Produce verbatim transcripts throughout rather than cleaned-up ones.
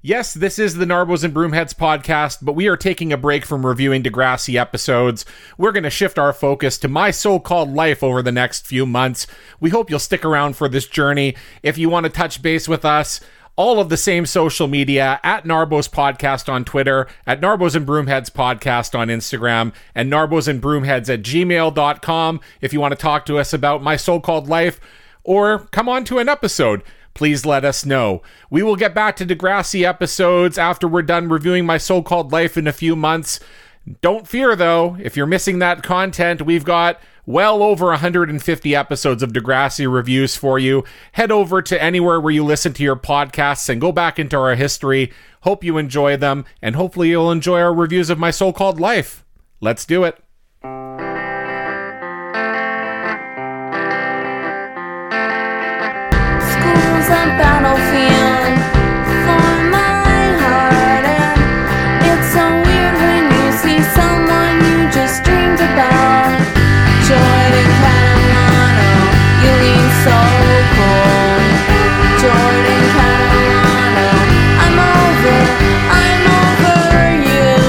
Yes, this is the Narbos and Broomheads podcast, but we are taking a break from reviewing Degrassi episodes. We're going to shift our focus to my so-called life over the next few months. We hope you'll stick around for this journey. If you want to touch base with us, all of the same social media, at Narbos Podcast on Twitter, at Narbos and Broomheads Podcast on Instagram, and Narbos and Broomheads at gmail dot com if you want to talk to us about my so-called life, or come on to an episode. Please let us know. We will get back to Degrassi episodes after we're done reviewing my so-called life in a few months. Don't fear, though. If you're missing that content, we've got well over one hundred fifty episodes of Degrassi reviews for you. Head over to anywhere where you listen to your podcasts and go back into our history. Hope you enjoy them, and hopefully you'll enjoy our reviews of my so-called life. Let's do it. A battlefield for my heart, and it's so weird when you see someone you just dreamed about. Jordan Catalano, you lean so cool. Jordan Catalano, I'm over, I'm over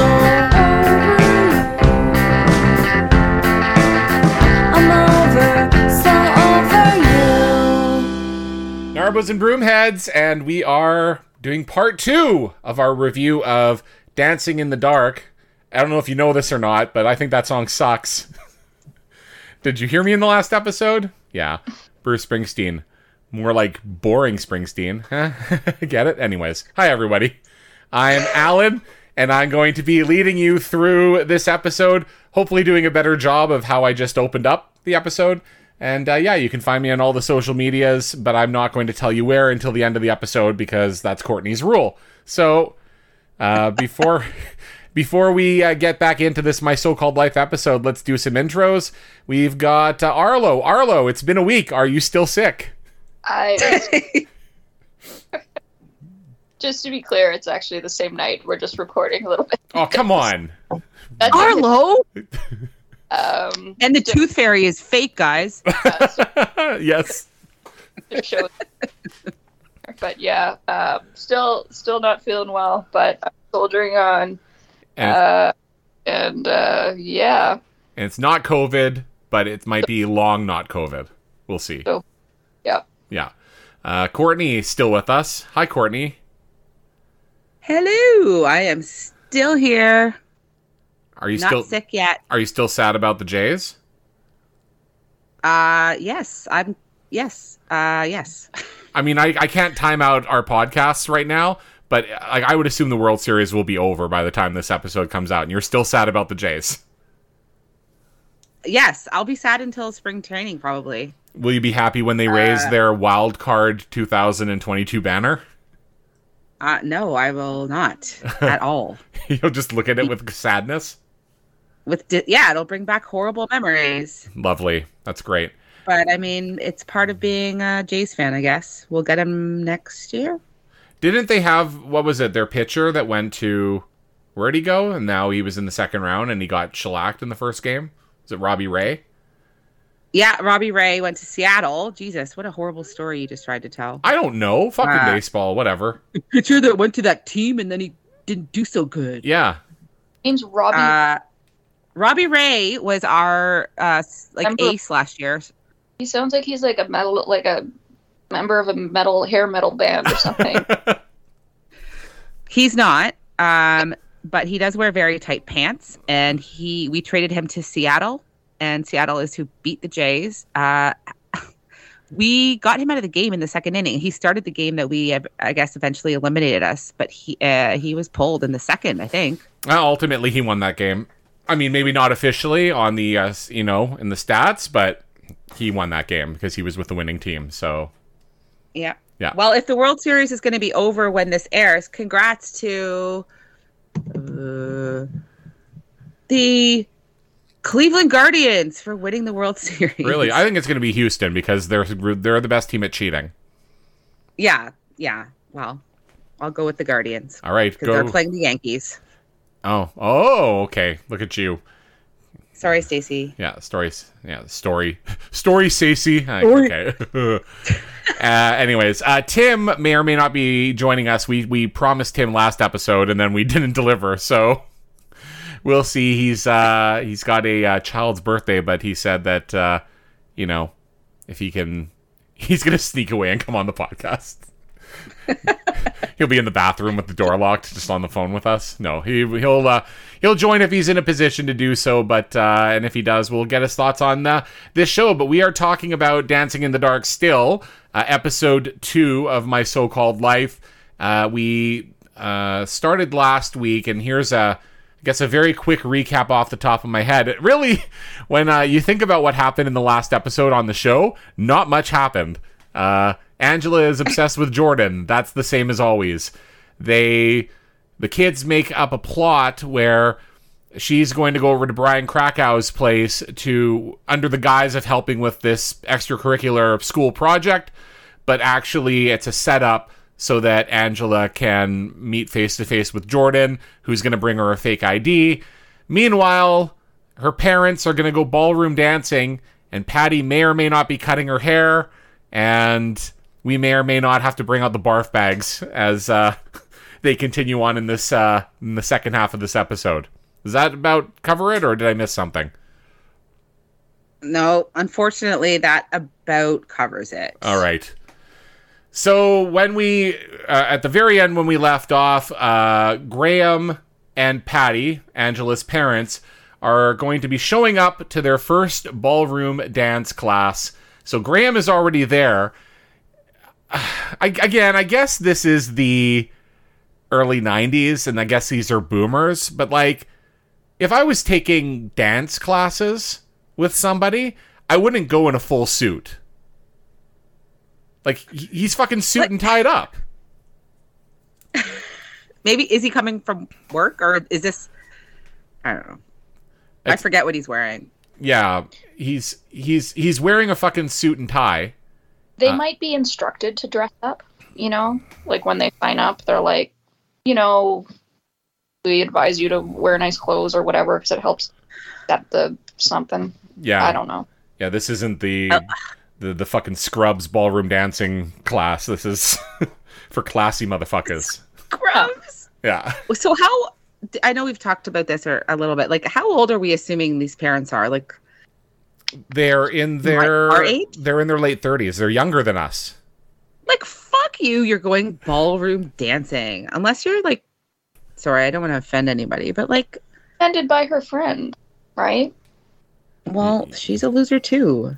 you. I'm over, so over you. Narbos and Broomheads, and we are doing part two of our review of Dancing in the Dark. I don't know if you know this or not, but I think that song sucks. Did you hear me in the last episode? Yeah. Bruce Springsteen. More like boring Springsteen. Get it? Anyways. Hi, everybody. I'm Alan, and I'm going to be leading you through this episode, hopefully doing a better job of how I just opened up the episode. And uh, yeah, you can find me on all the social medias, but I'm not going to tell you where until the end of the episode because that's Courtney's rule. So uh, before before we uh, get back into this My So-Called Life episode, let's do some intros. We've got uh, Arlo. Arlo, it's been a week. Are you still sick? I. Just to be clear, it's actually the same night. We're just recording a little bit. Oh, come on. That's Arlo? Um, And the tooth fairy is fake, guys. Yes. to show- but yeah, um, still, still not feeling well, but I'm soldiering on. And, Uh, and uh, yeah, and it's not COVID, but it might be long not COVID. We'll see. So- yeah. Yeah. Uh, Courtney is still with us. Hi, Courtney. Hello, I am still here. Are you Not still sick yet. Are you still sad about the Jays? Uh, yes, I'm. Yes, uh, yes. I mean, I, I can't time out our podcasts right now, but like I would assume the World Series will be over by the time this episode comes out, and you're still sad about the Jays. Yes, I'll be sad until spring training, probably. Will you be happy when they raise Uh, their wild card two thousand twenty-two banner? Uh, no, I will not at all. You'll just look at it with sadness. With di- yeah, it'll bring back horrible memories. Lovely. That's great. But I mean, it's part of being a Jays fan, I guess. We'll get him next year. Didn't they have, what was it, their pitcher that went to, where'd he go? And now he was in the second round and he got shellacked in the first game. Was it Robbie Ray? Yeah, Robbie Ray went to Seattle. Jesus, what a horrible story you just tried to tell. I don't know. Fucking Uh, baseball, whatever. The pitcher that went to that team and then he didn't do so good. Yeah. Name's Robbie. Uh, Robbie Ray was our uh, like Remember- ace last year. he sounds like he's like a metal, like a member of a metal hair metal band or something. He's not, um, but he does wear very tight pants. And he we traded him to Seattle, and Seattle is who beat the Jays. Uh, we got him out of the game in the second inning. He started the game that we, I guess, eventually eliminated us, but he uh, he was pulled in the second, I think. Well, ultimately, he won that game. I mean, maybe not officially on the, uh, you know, in the stats, but he won that game because he was with the winning team. So, Yeah. Yeah. Well, if the World Series is going to be over when this airs, congrats to uh, the Cleveland Guardians for winning the World Series. really, I think it's going to be Houston because they're they're the best team at cheating. Yeah. Yeah. Well, I'll go with the Guardians All right, because go. they're playing the Yankees. Oh, oh, okay. Look at you. Sorry, Stacey. Yeah, stories. Yeah, story. Story, Stacey. Uh, Story. Okay. uh, anyways, uh, Tim may or may not be joining us. We we promised Tim last episode, and then we didn't deliver. So we'll see. He's uh, he's got a uh, child's birthday, but he said that uh, you know, if he can, he's gonna sneak away and come on the podcast. He'll be in the bathroom with the door locked, just on the phone with us. No, he he'll uh, he'll join if he's in a position to do so. But uh, and if he does, we'll get his thoughts on uh, this show. But we are talking about Dancing in the Dark still, uh, episode two of My So-Called Life. Uh, we uh, started last week, and here's a I guess a very quick recap off the top of my head. It really, when uh, you think about what happened in the last episode on the show, not much happened. Uh, Angela is obsessed with Jordan. That's the same as always. They, the kids make up a plot where she's going to go over to Brian Krakow's place to, under the guise of helping with this extracurricular school project, but actually it's a setup so that Angela can meet face-to-face with Jordan, who's going to bring her a fake I D. Meanwhile, her parents are going to go ballroom dancing, and Patty may or may not be cutting her hair, and we may or may not have to bring out the barf bags as uh, they continue on in this uh, in the second half of this episode. Does that about cover it, or did I miss something? No, unfortunately, that about covers it. All right. So when we, uh, at the very end when we left off, uh, Graham and Patty, Angela's parents, are going to be showing up to their first ballroom dance class. So Graham is already there. I, again, I guess this is the early nineties, and I guess these are boomers, but like, if I was taking dance classes with somebody, I wouldn't go in a full suit. Like, he's fucking suit What? and tied up. Maybe, is he coming from work, or is this, I don't know. I It's- forget what he's wearing. Yeah, he's he's he's wearing a fucking suit and tie. They Uh, might be instructed to dress up, you know? Like when they sign up, they're like, you know, we advise you to wear nice clothes or whatever because it helps set the something. Yeah, I don't know. Yeah, this isn't the Uh, the, the fucking Scrubs ballroom dancing class. This is for classy motherfuckers. Gross. Yeah. So how, I know we've talked about this or a little bit, like how old are we assuming these parents are? Like, They're in their our age? they're in their late thirties. They're younger than us. like, fuck you, you're going ballroom dancing. Unless you're like, sorry, I don't want to offend anybody, but like, Ended by her friend, right? well, she's a loser too.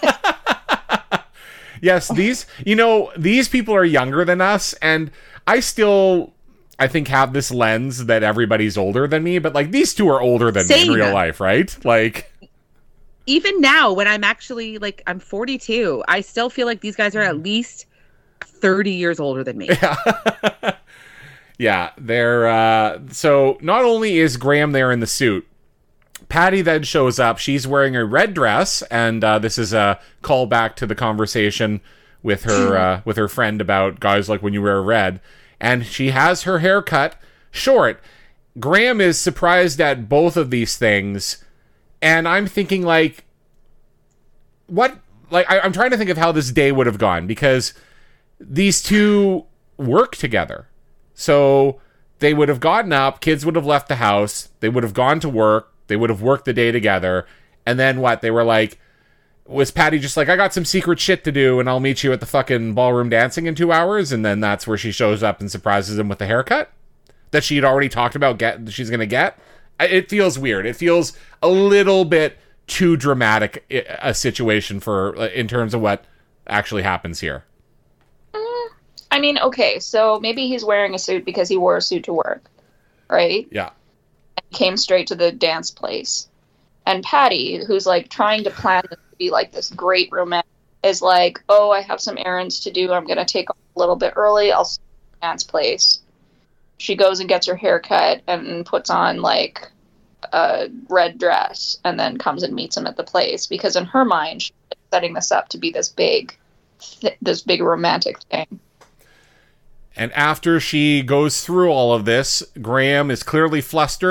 Yes, these, you know, these people are younger than us, and I still, I think, have this lens that everybody's older than me, but like, these two are older than me in Same. real life, right? Like, Even now, when I'm actually like, I'm forty-two, I still feel like these guys are at least thirty years older than me. yeah, they're, uh, so not only is Graham there in the suit, Patty then shows up. She's wearing a red dress, and uh, this is a callback to the conversation with her uh, with her friend about guys like when you wear red. And she has her hair cut short. Graham is surprised at both of these things, and I'm thinking like, what? Like, I, I'm trying to think of how this day would have gone, because these two work together. So they would have gotten up, kids would have left the house, they would have gone to work, they would have worked the day together, and then what? They were like, was Patty just like, I got some secret shit to do, and I'll meet you at the fucking ballroom dancing in two hours, and then that's where she shows up and surprises him with the haircut that she had already talked about get that she's gonna get? It feels weird. It feels a little bit too dramatic a situation for in terms of what actually happens here. I mean, okay, so maybe he's wearing a suit because he wore a suit to work, right? Yeah. Came straight to the dance place. And Patty, who's like trying to plan this to be like this great romance, is like, oh, I have some errands to do. I'm going to take off a little bit early. I'll see you at the dance place. She goes and gets her hair cut and puts on like a red dress and then comes and meets him at the place, because in her mind, she's setting this up to be this big, th- this big romantic thing. And after she goes through all of this, Graham is clearly flustered,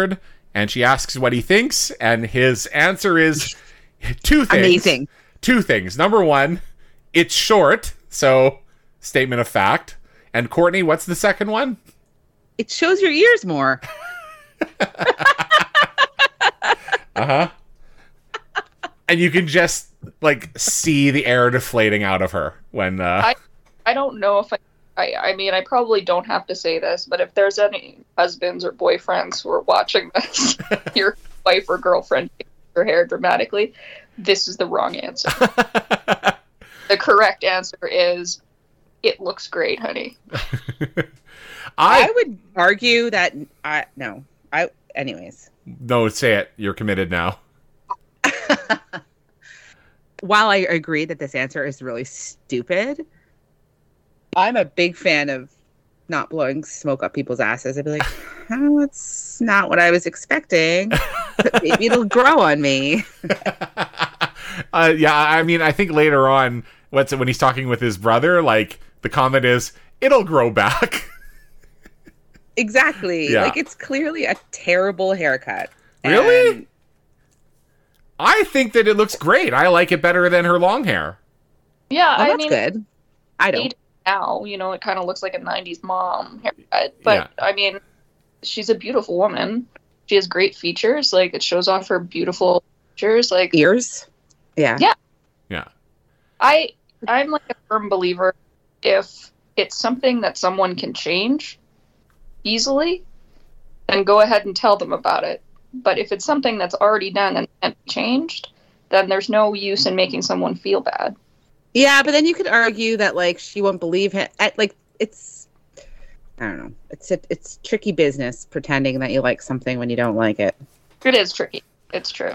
And she asks what he thinks, and his answer is two things. Amazing. Two things. Number one, it's short, so statement of fact. And Courtney, what's the second one? It shows your ears more. Uh-huh. And you can just, like, see the air deflating out of her when... Uh... I, I don't know if I, I... I mean, I probably don't have to say this, but if there's any husbands or boyfriends who are watching this, your wife or girlfriend takes her hair dramatically, this is the wrong answer. The correct answer is, it looks great, honey. I... I would argue that... I No. I... Anyways. No, say it. You're committed now. While I agree that this answer is really stupid, I'm a big fan of not blowing smoke up people's asses. I'd be like, oh, it's not what I was expecting. But maybe it'll grow on me. uh, yeah, I mean, I think later on, what's it, when he's talking with his brother, like, the comment is, it'll grow back. Exactly. Yeah. Like, it's clearly a terrible haircut. Really? And I think that it looks great. I like it better than her long hair. Yeah, well, I that's mean, good. I don't. now, you know, it kind of looks like a nineties mom haircut. But, Yeah. I mean, she's a beautiful woman. She has great features. Like, it shows off her beautiful features. Like, Ears? Yeah. Yeah. Yeah. I, I'm like a firm believer, if it's something that someone can change easily, then go ahead and tell them about it. But if it's something that's already done and, and changed, then there's no use in making someone feel bad. Yeah, but then you could argue that, like, she won't believe him. At, like, it's, I don't know. It's a, it's tricky business pretending that you like something when you don't like it. It is tricky. It's true.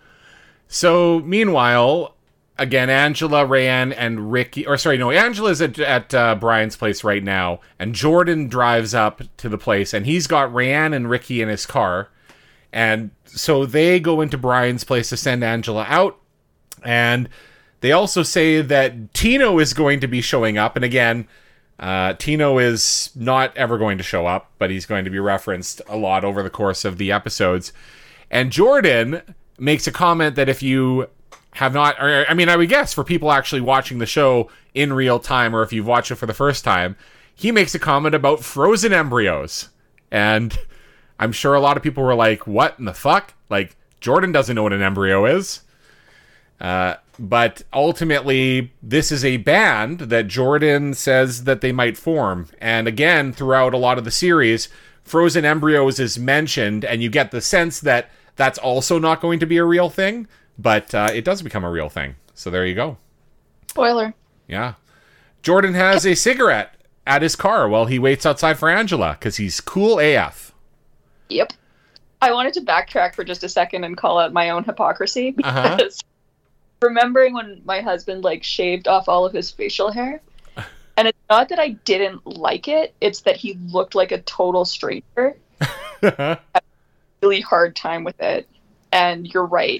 So, meanwhile, again, Angela, Rayanne, and Ricky... Or, sorry, no, Angela's at, at uh, Brian's place right now, and Jordan drives up to the place, and he's got Rayanne and Ricky in his car. And so they go into Brian's place to send Angela out, and they also say that Tino is going to be showing up. And again, uh, Tino is not ever going to show up, but he's going to be referenced a lot over the course of the episodes. And Jordan makes a comment that if you have not, or I mean, I would guess for people actually watching the show in real time, or if you've watched it for the first time, he makes a comment about frozen embryos. And I'm sure a lot of people were like, what in the fuck? Like, Jordan doesn't know what an embryo is. Uh, but ultimately, this is a band that Jordan says that they might form. And again, throughout a lot of the series, frozen embryos is mentioned, and you get the sense that that's also not going to be a real thing, but uh, it does become a real thing. So there you go. Spoiler. Yeah. Jordan has a cigarette at his car while he waits outside for Angela, because he's cool A F. Yep. I wanted to backtrack for just a second and call out my own hypocrisy, because Uh-huh. remembering when my husband, like, shaved off all of his facial hair, and it's not that I didn't like it, it's that he looked like a total stranger. I had a really hard time with it, and you're right.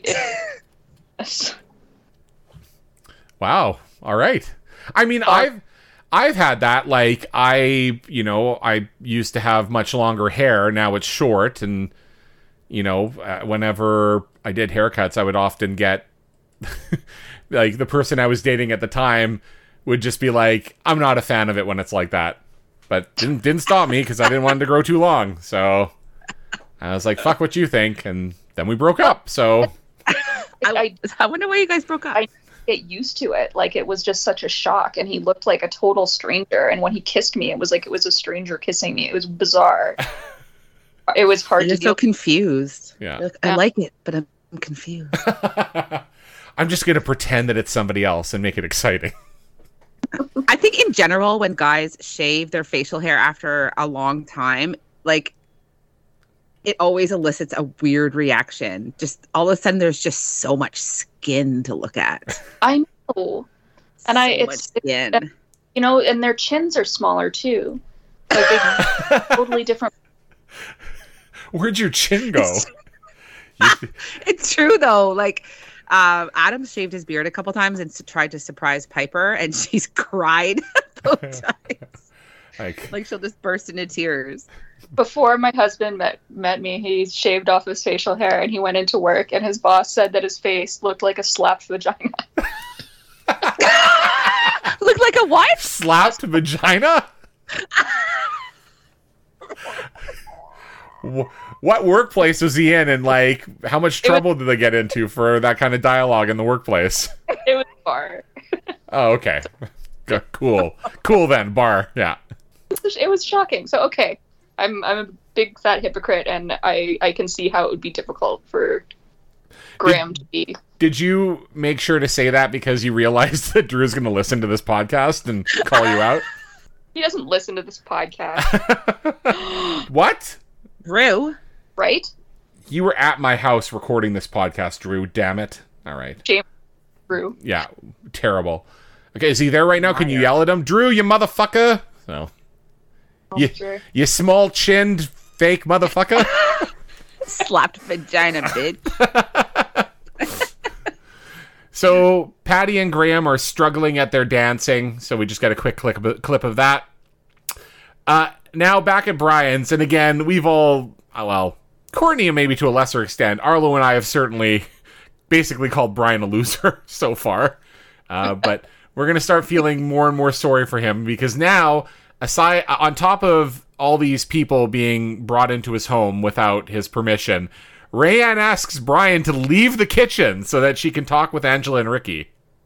It, Wow. All right. I mean, I've I've had that. Like, I, you know, I used to have much longer hair. Now it's short, and you know, uh, whenever I did haircuts, I would often get like the person I was dating at the time would just be like, "I'm not a fan of it when it's like that," but didn't didn't stop me because I didn't want it to grow too long. So I was like, "Fuck what you think," and then we broke up. So I, I wonder why you guys broke up. I get used to it. Like, it was just such a shock, and he looked like a total stranger. And when he kissed me, it was like it was a stranger kissing me. It was bizarre. It was hard You're to so deal. confused. Yeah. You're like, I Yeah. like it, but I'm confused. I'm just gonna pretend that it's somebody else and make it exciting. I think in general, when guys shave their facial hair after a long time, like, it always elicits a weird reaction. Just all of a sudden, there's just so much skin to look at. I know. And I- So it's- much skin. You know, and their chins are smaller too. Like, they're totally different. Where'd your chin go? You- It's true though. Like, um, Adam shaved his beard a couple times and s- tried to surprise Piper, and she's cried both times. Like, Like she'll just burst into tears. Before my husband met met me, he shaved off his facial hair and he went into work, and his boss said that his face looked like a slapped vagina. Look like a what? slapped vagina? Wh- What workplace was he in, and like, how much It was- trouble did they get into for that kind of dialogue in the workplace? It was a bar. Oh, okay. G- Cool. Cool then, bar. Yeah. It was shocking. So okay, I'm I'm a big fat hypocrite, and I I can see how it would be difficult for Graham to be. Did you make sure to say that because you realized that Drew's going to listen to this podcast and call you out? He doesn't listen to this podcast, What? Drew. right? You were at my house recording this podcast, Drew. Damn it. All right. Drew. Yeah. Terrible. Okay, is he there right now? Can you yell at him? Drew, you motherfucker. No. Oh, You, sure. you small-chinned fake motherfucker. Slapped vagina, bitch. So Patty and Graham are struggling at their dancing, so we just got a quick clip of, clip of that. Uh, now back at Brian's, and again, we've all, oh, well, Courtney maybe to a lesser extent, Arlo and I have certainly basically called Brian a loser so far. Uh, but we're going to start feeling more and more sorry for him, because now, aside on top of all these people being brought into his home without his permission, Rayanne asks Brian to leave the kitchen so that she can talk with Angela and Ricky.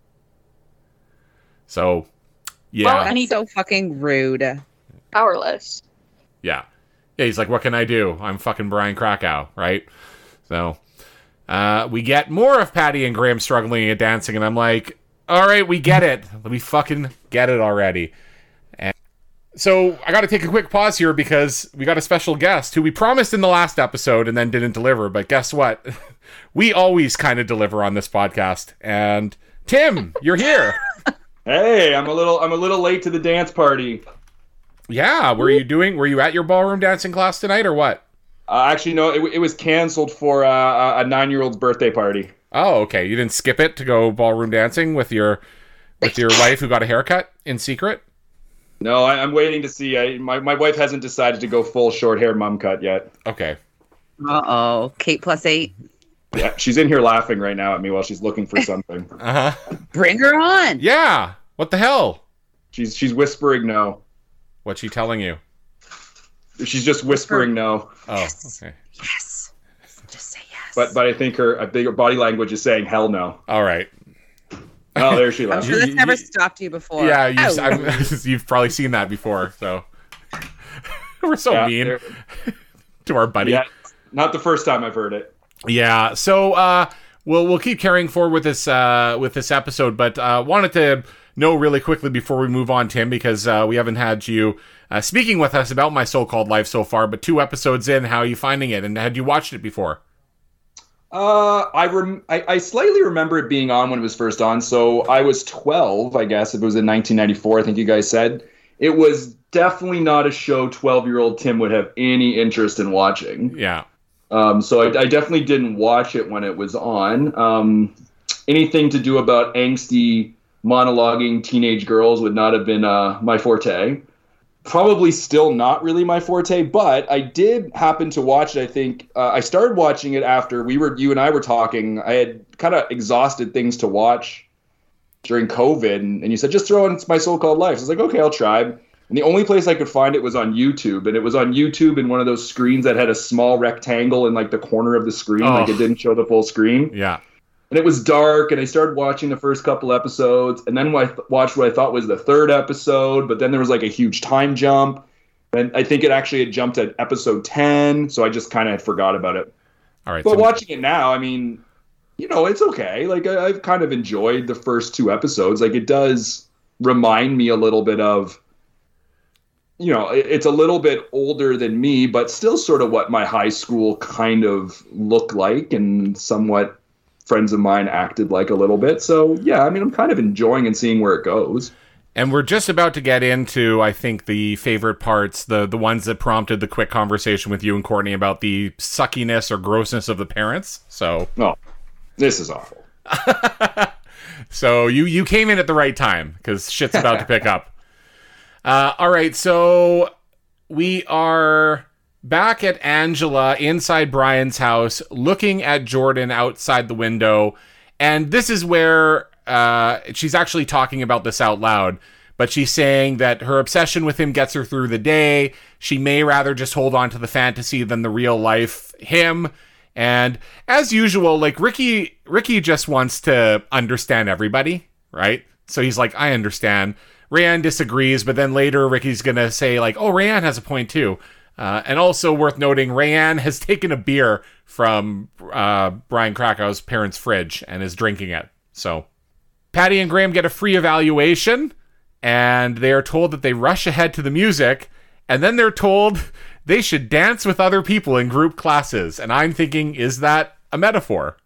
So, yeah. Well, That's so fucking rude. Powerless. Yeah. Yeah, he's like, what can I do? I'm fucking Brian Krakow, right? So, uh, we get more of Patty and Graham struggling at dancing, and I'm like, all right, we get it. We fucking get it already. And so, I gotta take a quick pause here because we got a special guest who we promised in the last episode and then didn't deliver, but guess what? We always kind of deliver on this podcast. And Tim, you're here. Hey, I'm a little I'm a little late to the dance party. Yeah, were you doing, were you at your ballroom dancing class tonight or what? Uh, actually, no, it, it was canceled for uh, a nine-year-old's birthday party. Oh, okay. You didn't skip it to go ballroom dancing with your with your wife who got a haircut in secret? No, I, I'm waiting to see. I, my my wife hasn't decided to go full short hair mum cut yet. Okay. Uh-oh. Kate plus eight. Yeah, she's in here laughing right now at me while she's looking for something. Uh-huh. Bring her on. Yeah. What the hell? She's she's whispering no. What's she telling you? She's just whispering no. Oh, Yes. okay. Yes. Just say yes. But but I think her a bigger body language is saying hell no. All right. Oh, there she I'm laughs. sure You- that's never you- stopped you before. Yeah, you've, Oh. I'm, you've probably seen that before, so. We're so Yeah, mean there- to our buddy. yeah, not the first time I've heard it. Yeah, so uh, we'll we'll keep carrying forward with this uh, with this episode, but uh, wanted to know really quickly before we move on, Tim, because uh, we haven't had you uh, speaking with us about My So-Called Life so far, but two episodes in, how are you finding it, and had you watched it before? Uh, I, rem- I I slightly remember it being on when it was first on. So I was twelve, I guess. If it was in nineteen ninety-four, I think you guys said. It was definitely not a show twelve-year-old Tim would have any interest in watching. Yeah. Um, so I, I definitely didn't watch it when it was on. Um, anything to do about angsty, monologuing teenage girls would not have been uh, my forte. Probably still not really my forte, but I did happen to watch it. I think uh, I started watching it after we were, you and I were talking. I had kind of exhausted things to watch during COVID, and, and you said, just throw in My So-Called Life. So I was like, okay, I'll try. And the only place I could find it was on YouTube, and it was on YouTube in one of those screens that had a small rectangle in like the corner of the screen, Oh. like it didn't show the full screen. Yeah. And it was dark, and I started watching the first couple episodes, and then I th- watched what I thought was the third episode, but then there was like a huge time jump, and I think it actually had jumped at episode ten, so I just kind of forgot about it. All right. But So, watching it now, I mean, you know, it's okay. Like, I, I've kind of enjoyed the first two episodes. Like, it does remind me a little bit of, you know, it, it's a little bit older than me, but still sort of what my high school kind of looked like, and somewhat friends of mine acted like a little bit. So, yeah, I mean, I'm kind of enjoying and seeing where it goes. and we're just about to get into, I think, the favorite parts, the the ones that prompted the quick conversation with you and Courtney about the suckiness or grossness of the parents. So, Oh, this is awful. so you you came in at the right time because shit's about to pick up. Uh, all right, so we are back at Angela inside Brian's house, looking at Jordan outside the window. And this is where uh, she's actually talking about this out loud. But she's saying that her obsession with him gets her through the day. She may rather just hold on to the fantasy than the real life him. And as usual, like Ricky, Ricky just wants to understand everybody, right? So he's like, I understand. Rayanne disagrees, but then later Ricky's going to say like, oh, Rayanne has a point too. Uh, and also worth noting, Rayanne has taken a beer from uh, Brian Krakow's parents' fridge and is drinking it. So Patty and Graham get a free evaluation, and they are told that they rush ahead to the music, and then they're told they should dance with other people in group classes. And I'm thinking, is that a metaphor?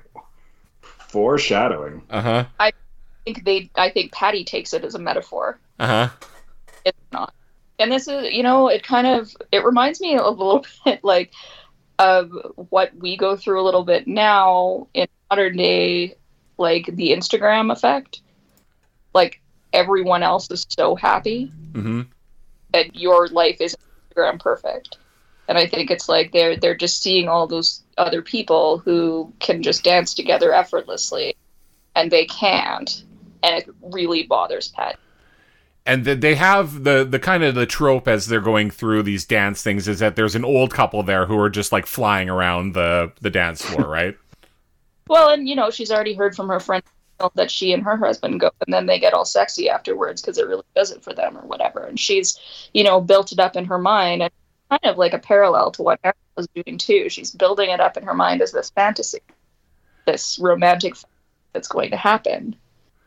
Foreshadowing. Uh-huh. I think they. I think Patty takes it as a metaphor. Uh-huh. It's not. And this is, you know, it kind of, it reminds me a little bit like of what we go through a little bit now in modern day, like the Instagram effect. Like everyone else is so happy Mm-hmm. that your life is Instagram perfect. And I think it's like they're they're just seeing all those other people who can just dance together effortlessly, and they can't, and it really bothers Pat. And th- they have the, the kind of the trope as they're going through these dance things is that there's an old couple there who are just like flying around the, the dance floor, right? Well, and you know, she's already heard from her friend that she and her husband go, and then they get all sexy afterwards because it really does it for them or whatever. And she's, you know, built it up in her mind, and kind of like a parallel to what Erin was doing too. She's building it up in her mind as this fantasy, this romantic fantasy that's going to happen.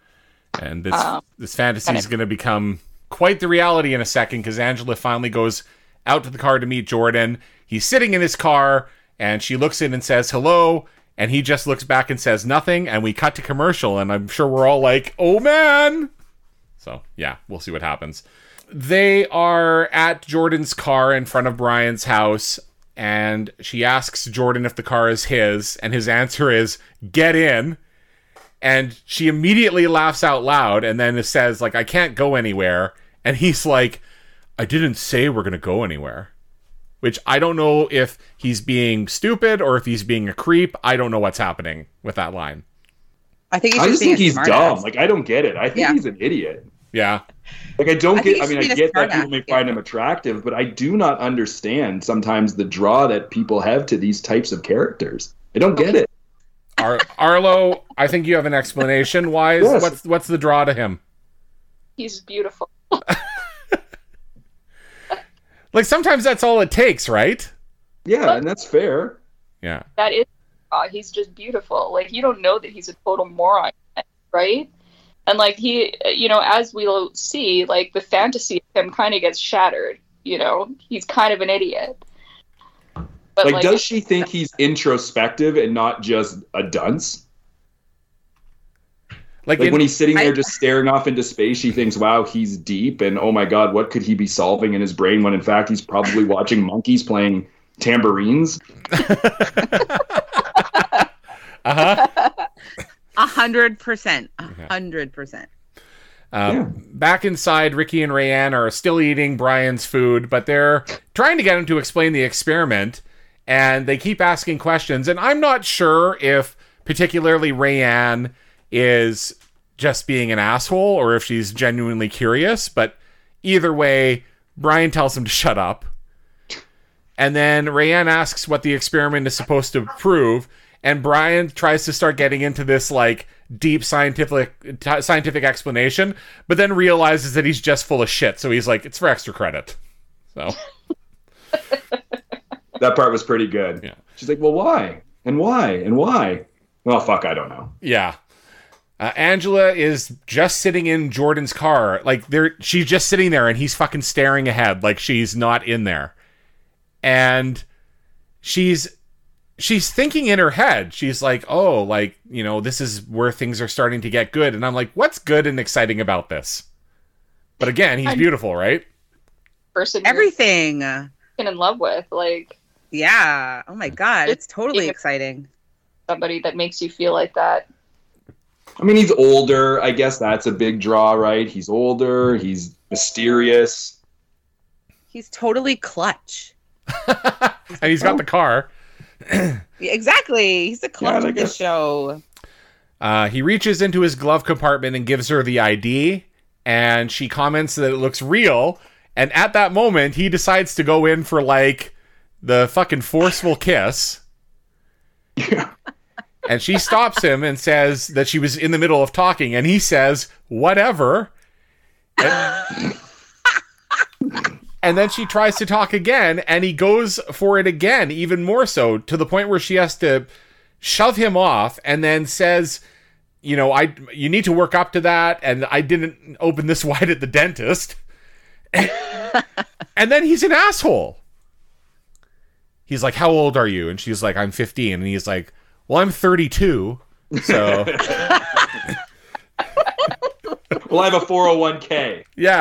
And this Um, this fantasy kind is of- going to become quite the reality in a second, because Angela finally goes out to the car to meet Jordan. He's sitting in his car, and she looks in and says hello, and he just looks back and says nothing, and we cut to commercial, and I'm sure we're all like, oh man! So, yeah, we'll see what happens. They are at Jordan's car in front of Brian's house, and she asks Jordan if the car is his, and his answer is, get in. And she immediately laughs out loud and then says, like, I can't go anywhere. And he's like, I didn't say we're going to go anywhere. Which I don't know if he's being stupid or if he's being a creep. I don't know what's happening with that line. I think he's I just just being think a he's smartass. dumb. Like, I don't get it. I think Yeah. he's an idiot. Yeah. Like, I don't I think get, I he's mean, I being a get that smartass, people may find yeah. him attractive, but I do not understand sometimes the draw that people have to these types of characters. I don't get it. Ar- Arlo, I think you have an explanation. Why is, Yes. what's, what's the draw to him? He's beautiful. Like, sometimes that's all it takes, right? Yeah, and that's fair. Yeah. That is, uh, he's just beautiful. Like, you don't know that he's a total moron, right? And like he, you know, as we'll see, like the fantasy of him kind of gets shattered. You know, he's kind of an idiot. But Like, like, does she think he's introspective and not just a dunce? Like, Like, in- when he's sitting there I- just staring off into space, she thinks, wow, he's deep, and oh my god, what could he be solving in his brain when in fact he's probably watching monkeys playing tambourines? uh-huh. A hundred percent. A hundred percent. Uh, Yeah. Back inside, Ricky and Rayanne are still eating Brian's food, but they're trying to get him to explain the experiment, and they keep asking questions. And I'm not sure if particularly Rayanne is just being an asshole or if she's genuinely curious, but either way, Brian tells him to shut up. And then Rayanne asks what the experiment is supposed to prove, and Brian tries to start getting into this, like, deep scientific t- scientific explanation, but then realizes that he's just full of shit, so he's like, it's for extra credit. So That part was pretty good. Yeah. She's like, well, why? And why? And why? Well, fuck, I don't know. yeah. Uh, Angela is just sitting in Jordan's car. Like, there, she's just sitting there, and he's fucking staring ahead like she's not in there. And she's she's thinking in her head. She's like, oh, like, you know, this is where things are starting to get good. And I'm like, what's good and exciting about this? But again, he's I'm- beautiful, right? person you're Everything. in love with, like Yeah. Oh my god, it's totally Yeah. exciting. somebody that makes you feel like that. I mean, he's older. I guess that's a big draw, right? He's older. He's mysterious. He's totally clutch. And he's got the car. Yeah, exactly. He's the clutch I of this guess- show. Uh, he reaches into his glove compartment and gives her the I D, and she comments that it looks real. And at that moment, he decides to go in for, like, the fucking forceful kiss. Yeah. And she stops him and says that she was in the middle of talking, and he says, whatever. And, and then she tries to talk again, and he goes for it again, even more so, to the point where she has to shove him off, and then says, you know, I you need to work up to that, and I didn't open this wide at the dentist. And, and then he's an asshole. He's like, how old are you? And she's like, I'm fifteen. And he's like, well, I'm thirty-two. So, Well, I have a four oh one k. yeah.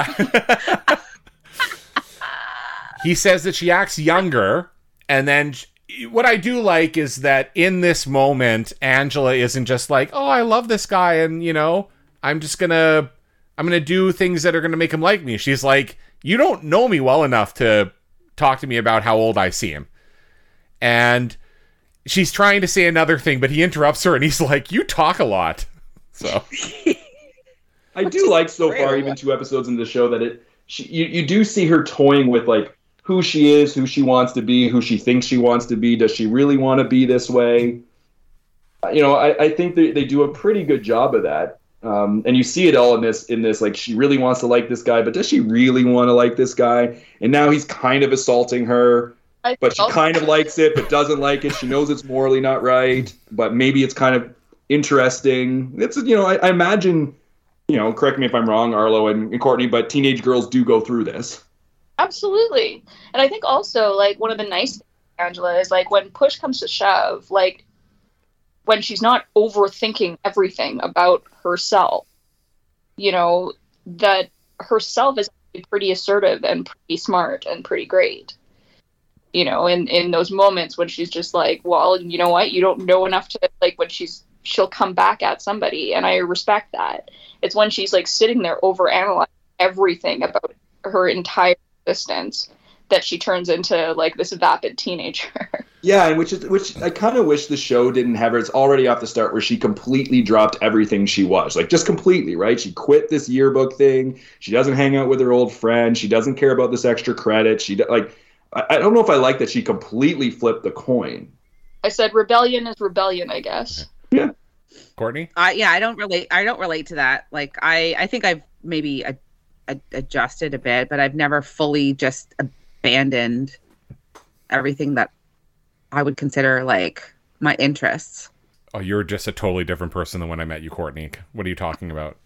He says that she acts younger. And then sh- what I do like is that in this moment, Angela isn't just like, oh, I love this guy. And, you know, I'm just going to, I'm going to do things that are going to make him like me. She's like, you don't know me well enough to talk to me about how old I seem. And she's trying to say another thing, but he interrupts her and he's like, you talk a lot. So I do like so real. far, even two episodes into the show, that it she, you, you do see her toying with like who she is, who she wants to be, who she thinks she wants to be. Does she really want to be this way? Uh, You know, I, I think they, they do a pretty good job of that. Um, and you see it all in this, in this, like, she really wants to like this guy, but does she really want to like this guy? And now he's kind of assaulting her, I but she felt- kind of likes it, but doesn't like it. She knows it's morally not right, but maybe it's kind of interesting. It's, you know, I, I imagine, you know, correct me if I'm wrong, Arlo and, and Courtney, but teenage girls do go through this. Absolutely. And I think also, like, one of the nice things, Angela, is, like, when push comes to shove, like, when she's not overthinking everything about herself, you know, that herself is pretty assertive and pretty smart and pretty great. You know, in, in those moments when she's just like, well, you know what, you don't know enough to, like, when she's, she'll come back at somebody, and I respect that. It's when she's, like, sitting there overanalyzing everything about her entire existence that she turns into, like, this vapid teenager. Yeah, and which is which I kind of wish the show didn't have her. It's already off the start where she completely dropped everything she was, like just completely, right? She quit this yearbook thing. She doesn't hang out with her old friend. She doesn't care about this extra credit. She like, I, I don't know if I like that she completely flipped the coin. I said rebellion is rebellion, I guess. Yeah, Courtney? Uh, yeah, I don't relate. I don't relate to that. Like, I, I think I've maybe a, a, adjusted a bit, but I've never fully just abandoned everything that I would consider like my interests. Oh, you're just a totally different person than when I met you, Courtney. What are you talking about?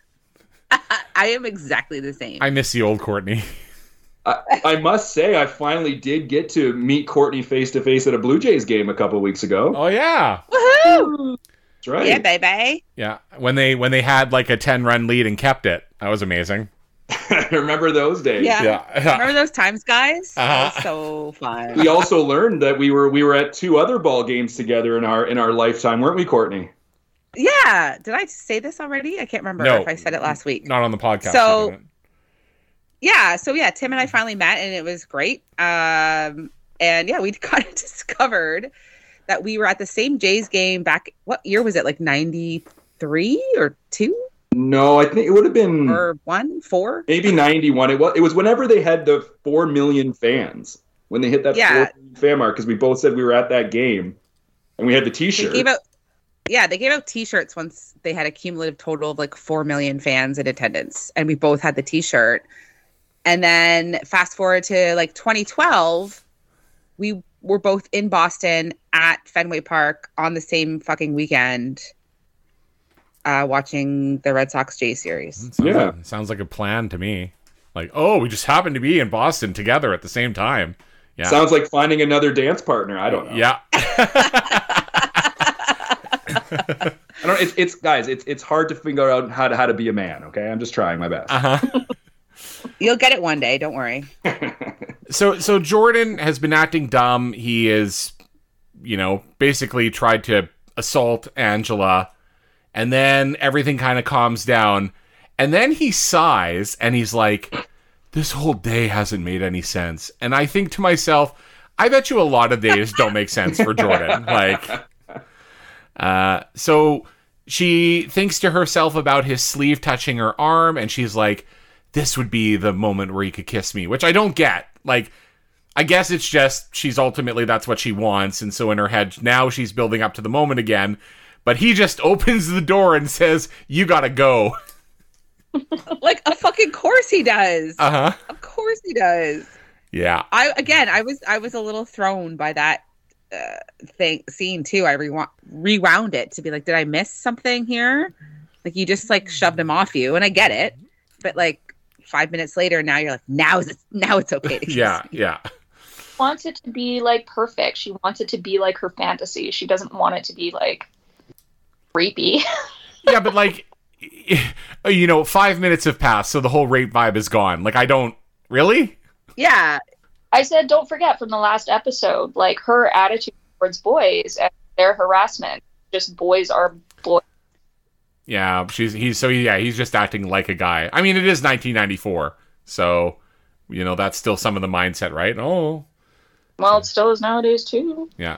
I am exactly the same. I miss the old Courtney. I, I must say I finally did get to meet Courtney face to face at a Blue Jays game a couple weeks ago. Oh, yeah. Woohoo! That's right. Yeah, baby. Yeah. When they when they had like a ten run lead and kept it. That was amazing. I remember those days. Yeah. Yeah. Remember those times, guys? That Uh-huh. was so fun. We also learned that we were we were at two other ball games together in our in our lifetime, weren't we, Courtney? Yeah. Did I say this already? I can't remember No. if I said it last week. Not on the podcast. So- you didn't. Yeah. So yeah, Tim and I finally met, and it was great. Um, and yeah, we kind of discovered that we were at the same Jays game back. What year was it? Like ninety-three or two No, I think it would have been or one, four? maybe ninety-one. It was it was whenever they had the four million fans, when they hit that Yeah. four million fan mark, because we both said we were at that game, and we had the They T-shirt. gave out. Yeah, they gave out T-shirts once they had a cumulative total of like four million fans in attendance, and we both had the T-shirt. And then fast forward to like twenty twelve, we were both in Boston at Fenway Park on the same fucking weekend, uh, watching the Red Sox J series. Sounds Yeah. like, sounds like a plan to me. Like, oh, we just happened to be in Boston together at the same time. Yeah. Sounds like finding another dance partner. I don't know. Yeah. I don't. It's, it's guys. It's it's hard to figure out how to how to be a man. Okay, I'm just trying my best. Uh-huh. You'll get it one day. Don't worry. So so Jordan has been acting dumb. He is, you know, basically tried to assault Angela, and then everything kind of calms down. And then he sighs and he's like, this whole day hasn't made any sense. And I think to myself, I bet you a lot of days don't make sense for Jordan. Like, uh, so she thinks to herself about his sleeve touching her arm, and she's like, this would be the moment where he could kiss me, which I don't get. Like, I guess it's just she's ultimately that's what she wants, and so in her head now she's building up to the moment again. But he just opens the door and says, you gotta go. Like, of fucking course he does. Uh-huh. Of course he does. Yeah. I again, I was I was a little thrown by that uh, thing scene too. I rewound rewound it to be like, did I miss something here? Like, you just like shoved him off you, and I get it, but like five minutes later, now you're like, now is it, now it's okay to kiss Yeah, me. yeah. She wants it to be like perfect. She wants it to be like her fantasy. She doesn't want it to be like creepy. Yeah, but like, you know, five minutes have passed, so the whole rape vibe is gone. Like, I don't really. Yeah, I said, don't forget from the last episode, like her attitude towards boys and their harassment. Just boys are boys. Yeah, she's he's so yeah he's just acting like a guy. I mean, it is nineteen ninety-four, so you know that's still some of the mindset, right? Oh, Well, it still is nowadays too. yeah.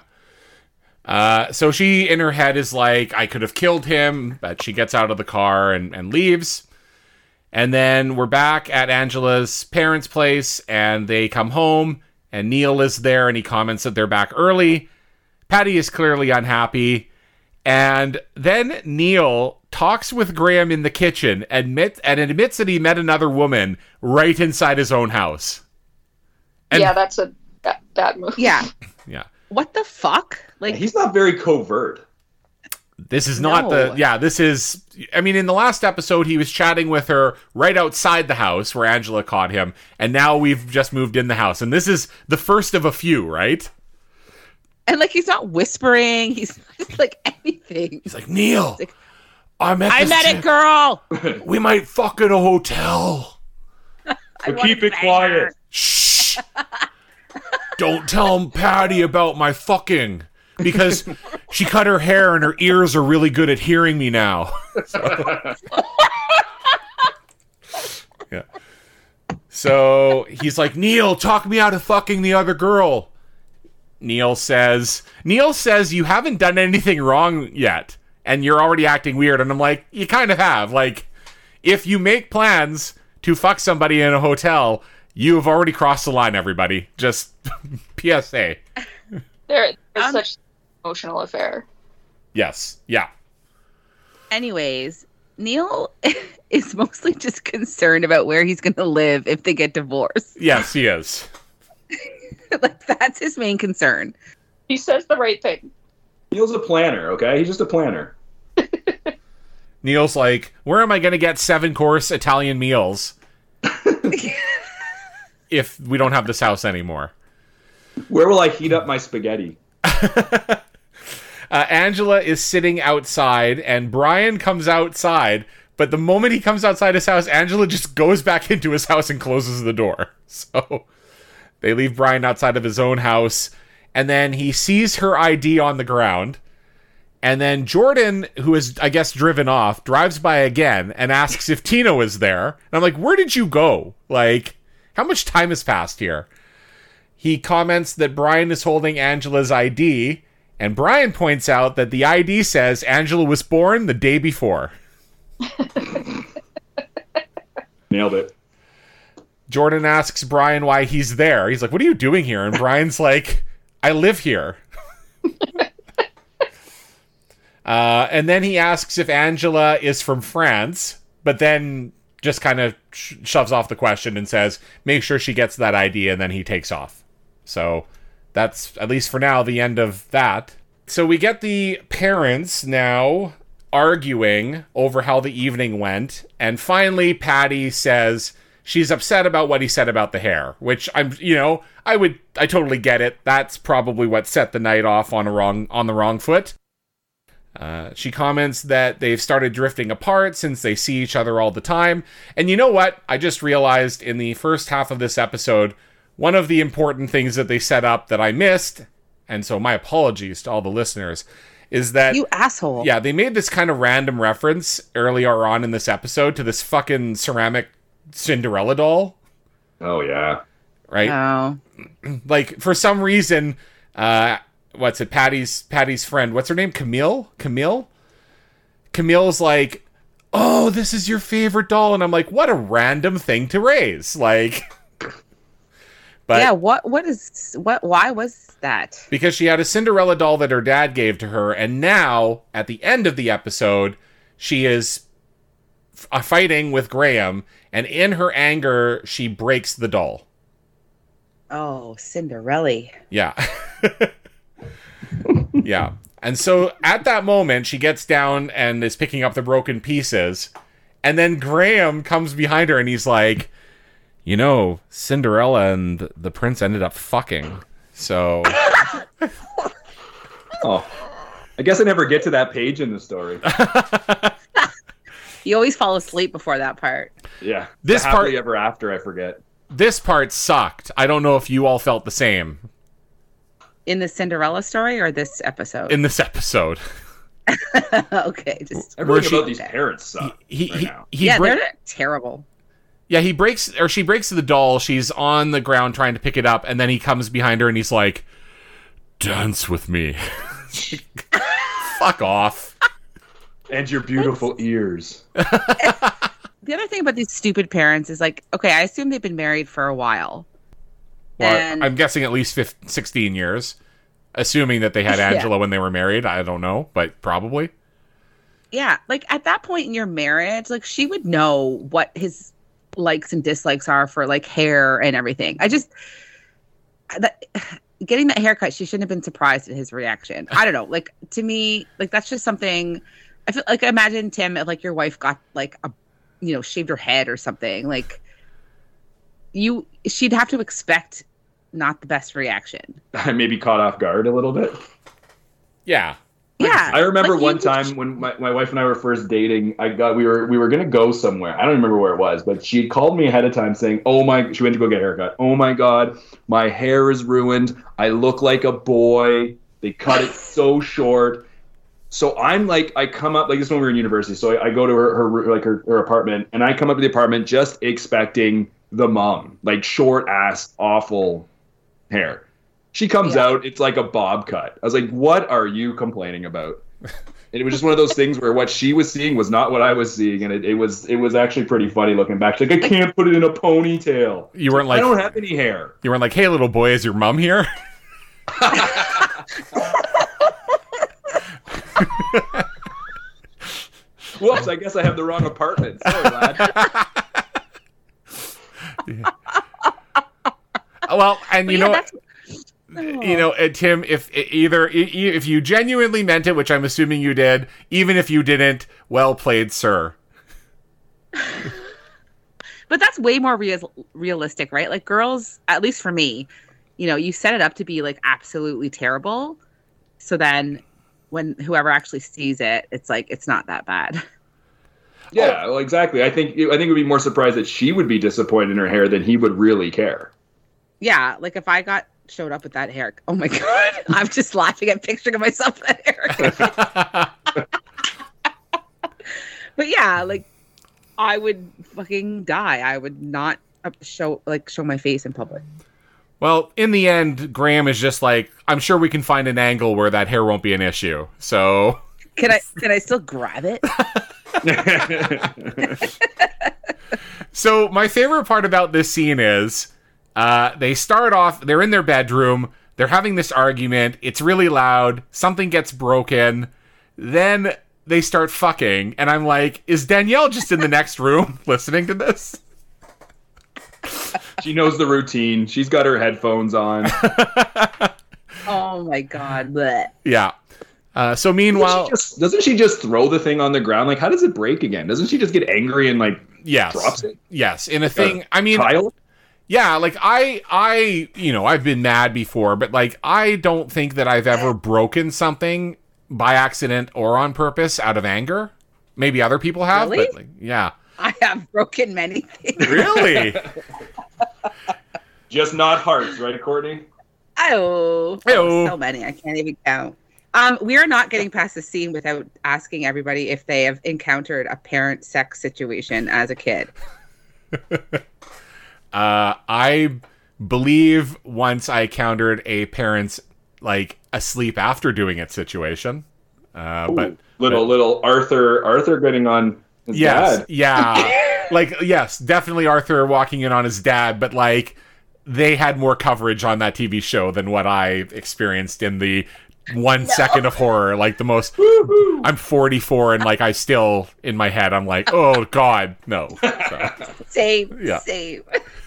Uh, so she in her head is like, I could have killed him, but she gets out of the car and, and leaves. And then we're back at Angela's parents' place, and they come home, and Neil is there, and he comments that they're back early. Patty is clearly unhappy. And then Neil talks with Graham in the kitchen, admit, and admits that he met another woman right inside his own house. And, yeah, that's a bad, bad move. yeah. yeah. What the fuck? Like, He's not very covert. This is not No. the, yeah, this is, I mean, in the last episode, he was chatting with her right outside the house where Angela caught him, and now we've just moved in the house. And this is the first of a few, right? and like he's not whispering. He's just like anything. He's like, Neil, like, I met I this met chick. a girl. We might fuck in a hotel. I So wanna keep it bang quiet. her. Shh. Don't tell Patty about my fucking, because she cut her hair and her ears are really good at hearing me now. So, yeah. So he's like, Neil, talk me out of fucking the other girl. Neil says, Neil says, you haven't done anything wrong yet, and you're already acting weird. And I'm like, you kind of have. Like, if you make plans to fuck somebody in a hotel, you have already crossed the line, everybody. Just P S A. There, there's Um, such emotional affair. Yes. Yeah. Anyways, Neil is mostly just concerned about where he's going to live if they get divorced. Yes, he is. Like, that's his main concern. He says the right thing. Neil's a planner, okay? He's just a planner. Neil's like, where am I going to get seven course Italian meals if we don't have this house anymore? Where will I heat up my spaghetti? Uh, Angela is sitting outside, and Brian comes outside, but the moment he comes outside his house, Angela just goes back into his house and closes the door. So they leave Brian outside of his own house, and then he sees her I D on the ground, and then Jordan, who is, I guess, driven off, drives by again and asks if Tino is there. And I'm like, where did you go? Like, how much time has passed here? He comments that Brian is holding Angela's I D, and Brian points out that the I D says Angela was born the day before. Nailed it. Jordan asks Brian why he's there. He's like, what are you doing here? And Brian's like, I live here. uh, and then he asks if Angela is from France, but then just kind of sh- shoves off the question and says, make sure she gets that I D, and then he takes off. So that's, at least for now, the end of that. So we get the parents now arguing over how the evening went, and finally Patty says she's upset about what he said about the hair, which I'm, you know, I would, I totally get it. That's probably what set the night off on a wrong, on the wrong foot. Uh, she comments that they've started drifting apart since they see each other all the time. And you know what? I just realized in the first half of this episode, one of the important things that they set up that I missed, and so my apologies to all the listeners, is that You asshole. yeah, they made this kind of random reference earlier on in this episode to this fucking ceramic Cinderella doll, Oh yeah. right? Oh. Like for some reason, uh, what's it? Patty's Patty's friend. What's her name? Camille. Camille. Camille's like, oh, this is your favorite doll, and I'm like, what a random thing to raise, like. But yeah, what what is what why was that? because she had a Cinderella doll that her dad gave to her, and now at the end of the episode, she is f- uh, fighting with Graham, and in her anger, she breaks the doll. Oh, Cinderella. Yeah. Yeah. And so at that moment, she gets down and is picking up the broken pieces. And then Graham comes behind her and he's like, you know, Cinderella and the prince ended up fucking. So. Oh, I guess I never get to that page in the story. You always fall asleep before that part. Yeah. This The happily part- ever after, I forget. This part sucked. I don't know if you all felt the same In the Cinderella story or this episode? in this episode. Okay, just Everything she- about these parents suck He, right he, now. he yeah, break- they're terrible. Yeah, he breaks, or she breaks the doll. She's on the ground trying to pick it up, and then he comes behind her and he's like, dance with me. Fuck off. And your beautiful ears. The other thing about these stupid parents is like, okay, I assume they've been married for a while. Well, And- I'm guessing at least fifteen, sixteen years. Assuming that they had Yeah. Angela when they were married. I don't know, but probably. Yeah, like at that point in your marriage, like she would know what his likes and dislikes are for like hair and everything. I just that getting that haircut, she shouldn't have been surprised at his reaction. I don't know. Like to me, like that's just something I feel like imagine Tim if like your wife got like a you know, shaved her head or something. Like you she'd have to expect not the best reaction. I may be caught off guard a little bit. Yeah. Yeah. I remember like, one you- time when my, my wife and I were first dating, I got we were we were gonna go somewhere. I don't remember where it was, but she called me ahead of time saying, "Oh my," she went to go get a haircut. "Oh my God, my hair is ruined. I look like a boy. They cut it so short." So I'm like, I come up like this is when we were in university. So I, I go to her, her like her, her apartment, and I come up to the apartment just expecting the mom, like short ass, awful hair. She comes Yeah. out, it's like a bob cut. I was like, what are you complaining about? And it was just one of those things where what she was seeing was not what I was seeing, and it, it was it was actually pretty funny looking back. She's like, I can't put it in a ponytail. You weren't I like, don't have any hair. you weren't like, hey, little boy, is your mom here? Whoops, I guess I have the wrong apartment. Sorry, lad. Well, and But you yeah, know, that's- you know, uh, Tim, if either if you genuinely meant it, which I'm assuming you did, even if you didn't, well played, sir. But that's way more real- realistic, right? Like girls, at least for me, you know, you set it up to be like absolutely terrible. So then when whoever actually sees it, it's like, it's not that bad. Yeah, well, exactly. I think I think it would be more surprised that she would be disappointed in her hair than he would really care. Yeah. Like if I got showed up with that hair, oh my God, I'm just laughing at picturing myself with that hair. But yeah, like I would fucking die. I would not uh, show like show my face in public. Well, in the end, Graham is just like, I'm sure we can find an angle where that hair won't be an issue. So, Can I can I still grab it? so my favorite part about this scene is uh, they start off, they're in their bedroom, they're having this argument, it's really loud, something gets broken, then they start fucking, and I'm like, is Danielle just in the next room listening to this? She knows the routine. She's got her headphones on. Oh my God. Blech. Yeah. Uh, so Doesn't meanwhile, she, just, doesn't she just throw the thing on the ground? Like, how does it break again? Doesn't she just get angry and like yes, drops it? yes, in a thing. I mean, Kyle? yeah, like I, I, you know, I've been mad before, but like I don't think that I've ever broken something by accident or on purpose out of anger. Maybe other people have, Really? but like, yeah, I have broken many things. really. Just not hearts, right, Courtney? Oh, Ew. so many. I can't even count. Um, we are not getting past the scene without asking everybody if they have encountered a parent sex situation as a kid. Uh, I believe once I encountered a parent's like asleep after doing it situation. Uh, Ooh, but little but, little Arthur Arthur getting on his yes, dad. yeah, like yes, definitely Arthur walking in on his dad, but like they had more coverage on that T V show than what I experienced in the one no. second of horror. Like the most. Woo-hoo. I'm forty-four and like I still in my head I'm like, oh God, no. So, same, yeah. same.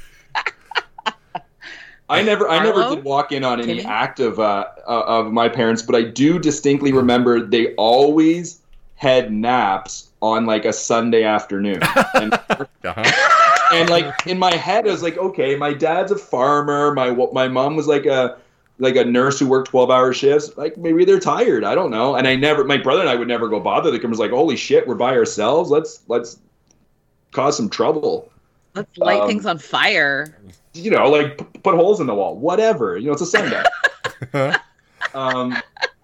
I never, I never Arlo? did walk in on any Timmy? act of uh, uh, of my parents, but I do distinctly remember they always had naps on like a Sunday afternoon, and, uh-huh. and like in my head I was like, okay, my dad's a farmer, my my mom was like a like a nurse who worked twelve hour shifts, like maybe they're tired, I don't know. And I never, my brother and I would never go bother them. I was like, holy shit, we're by ourselves. Let's let's cause some trouble. Let's light Um, things on fire. You know, like p- put holes in the wall, whatever. You know, it's a Sunday. um,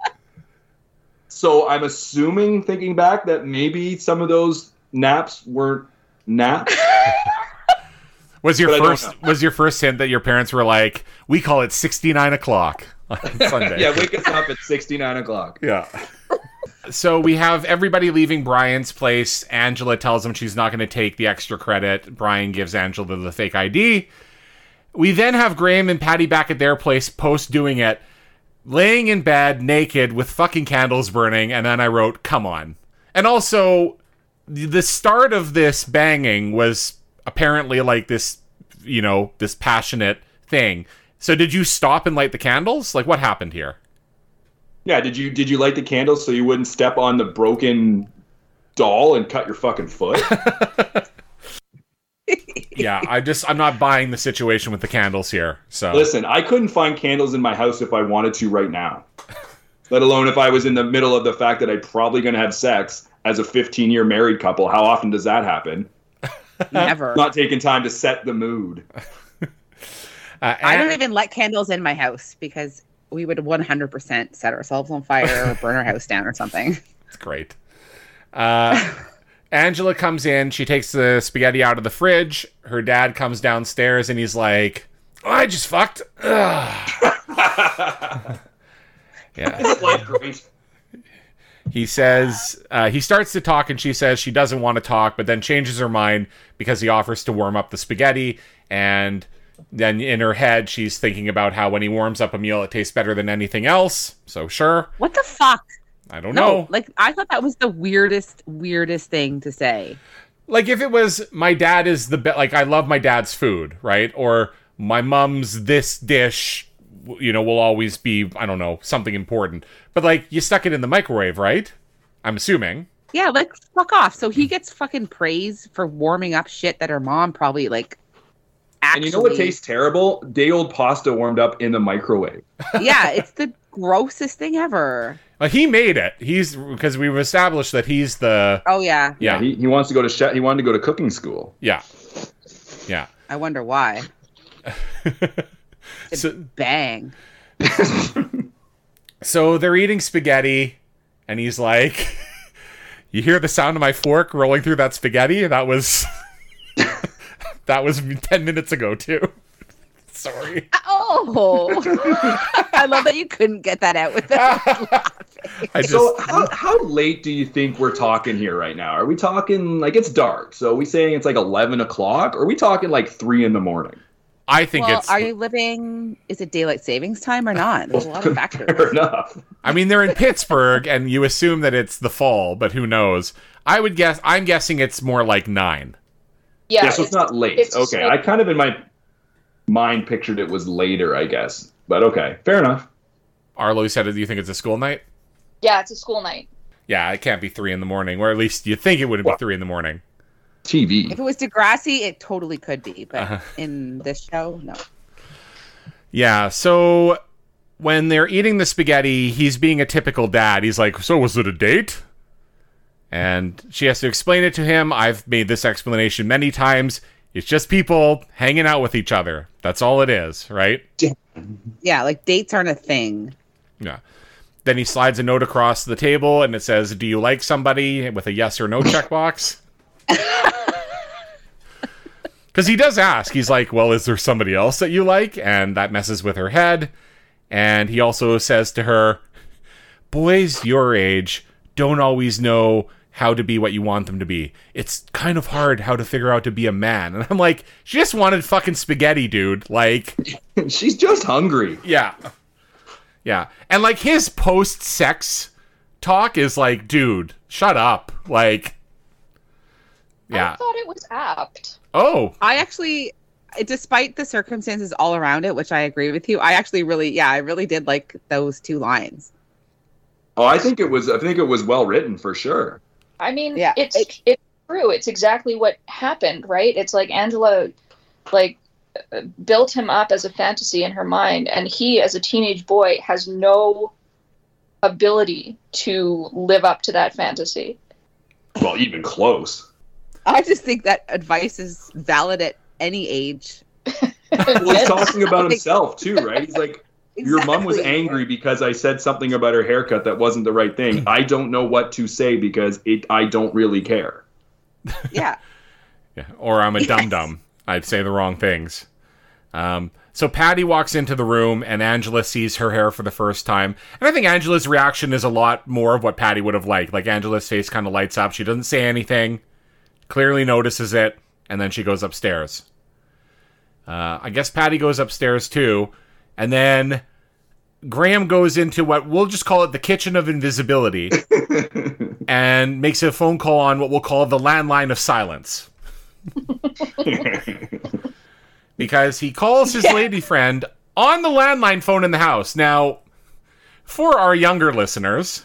so I'm assuming, thinking back, that maybe some of those naps weren't naps. Was your But I don't first was your first hint that your parents were like, we call it sixty-nine o'clock on Sunday? Yeah, wake us up at sixty-nine o'clock. Yeah. So we have everybody leaving Brian's place. Angela tells him she's not going to take the extra credit. Brian gives Angela the fake I D. We then have Graham and Patty back at their place post doing it, laying in bed naked with fucking candles burning. And then I wrote, come on. And also, the start of this banging was apparently like this, you know, this passionate thing. So did you stop and light the candles? Like, what happened here? Yeah, did you did you light the candles so you wouldn't step on the broken doll and cut your fucking foot? Yeah, I just I'm not buying the situation with the candles here. So Listen, I couldn't find candles in my house if I wanted to right now. Let alone if I was in the middle of the fact that I'm probably going to have sex as a fifteen-year married couple. How often does that happen? Never. Not taking time to set the mood. uh, I don't An- even let candles in my house because we would one hundred percent set ourselves on fire or burn our house down or something. It's great. Uh, Angela comes in. She takes the spaghetti out of the fridge. Her dad comes downstairs and he's like, oh, I just fucked. Ugh. Yeah. Isn't life great? He says, uh, he starts to talk and she says she doesn't want to talk, but then changes her mind because he offers to warm up the spaghetti. And then in her head, she's thinking about how when he warms up a meal, it tastes better than anything else. So sure. What the fuck? I don't No, know. like I thought that was the weirdest, weirdest thing to say. Like if it was my dad is the best, like I love my dad's food, right? Or my mom's this dish, you know, will always be, I don't know, something important. But like you stuck it in the microwave, right? I'm assuming. Yeah, like fuck off. So he gets fucking praise for warming up shit that her mom probably like. Actually, And you know what tastes terrible? Day old pasta warmed up in the microwave. Yeah, it's the grossest thing ever. Well, he made it. He's because we've established that he's the Oh yeah. yeah He he wants to go to chef, he wanted to go to cooking school. yeah yeah. I wonder why. So Bang. so they're eating spaghetti, and he's like, "You hear the sound of my fork rolling through that spaghetti? That was that was ten minutes ago too." Sorry. Oh, I love that you couldn't get that out without laughing. I just So how, how late do you think we're talking here right now? Are we talking like it's dark? So are we saying it's like eleven o'clock? Or are we talking like three in the morning? I think Well, it's. are you living? Is it daylight savings time or not? There's a lot of factors. Fair enough. I mean, they're in Pittsburgh, and you assume that it's the fall, but who knows? I would guess. I'm guessing it's more like nine. Yeah, Yeah, so it's, not late. it's Okay, like- I kind of in my mind pictured it was later, I guess. But okay, fair enough. Arlo said, "Do you think it's a school night?" yeah, it's a school night. Yeah, it can't be three in the morning, or at least you think it would be What? three in the morning. T V. If it was Degrassi, it totally could be, but Uh-huh. in this show, no. Yeah, so when they're eating the spaghetti, he's being a typical dad. He's like, "So was it a date?" And she has to explain it to him. I've made this explanation many times. It's just people hanging out with each other. That's all it is, right? Yeah, like dates aren't a thing. Yeah. Then he slides a note across the table and it says, "Do you like somebody?" with a yes or no checkbox. Because he does ask. He's like, "Well, is there somebody else that you like?" And that messes with her head. And he also says to her, "Boys your age don't always know how to be what you want them to be. It's kind of hard how to figure out to be a man." And I'm like, she just wanted fucking spaghetti, dude. Like, she's just hungry. Yeah. Yeah. And like his post-sex talk is like, dude, shut up. Like, yeah. I thought it was apt. Oh. I actually, despite the circumstances all around it, which I agree with you, I actually really, yeah, I really did like those two lines. Oh, I think it was. I think it was well written for sure. I mean, Yeah, it's it- it's true. It's exactly what happened, right? It's like Angela, like, uh, built him up as a fantasy in her mind, and he, as a teenage boy, has no ability to live up to that fantasy. Well, even close. I just think that advice is valid at any age. Well, he's talking about himself too, right? He's like, your mom was Exactly. angry because I said something about her haircut that wasn't the right thing. I don't know what to say because it. I don't really care. Yeah. Yeah. Or I'm a Yes. dum-dum. I'd say the wrong things. Um, so Patty walks into the room and Angela sees her hair for the first time. And I think Angela's reaction is a lot more of what Patty would have liked. Like, Angela's face kind of lights up. She doesn't say anything, clearly notices it, and then she goes upstairs. Uh, I guess Patty goes upstairs too. And then Graham goes into what we'll just call it the kitchen of invisibility and makes a phone call on what we'll call the landline of silence. Because he calls his lady friend on the landline phone in the house. Now, for our younger listeners,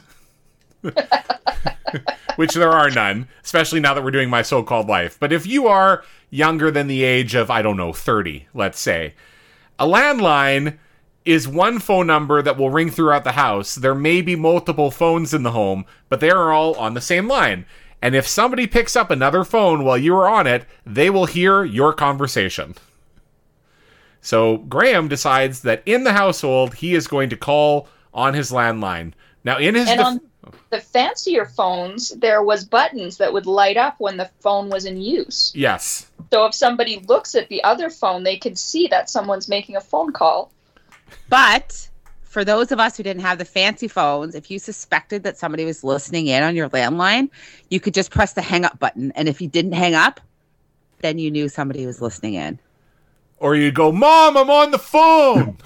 which there are none, especially now that we're doing My So-Called Life, but if you are younger than the age of, I don't know, thirty, let's say, a landline is one phone number that will ring throughout the house. There may be multiple phones in the home, but they are all on the same line. And if somebody picks up another phone while you are on it, they will hear your conversation. So Graham decides that in the household, he is going to call on his landline. Now, in his... And def- on the fancier phones, there was buttons that would light up when the phone was in use. Yes. So if somebody looks at the other phone, they can see that someone's making a phone call. But for those of us who didn't have the fancy phones, if you suspected that somebody was listening in on your landline, you could just press the hang up button. And if you didn't hang up, then you knew somebody was listening in. Or you go, "Mom, I'm on the phone!"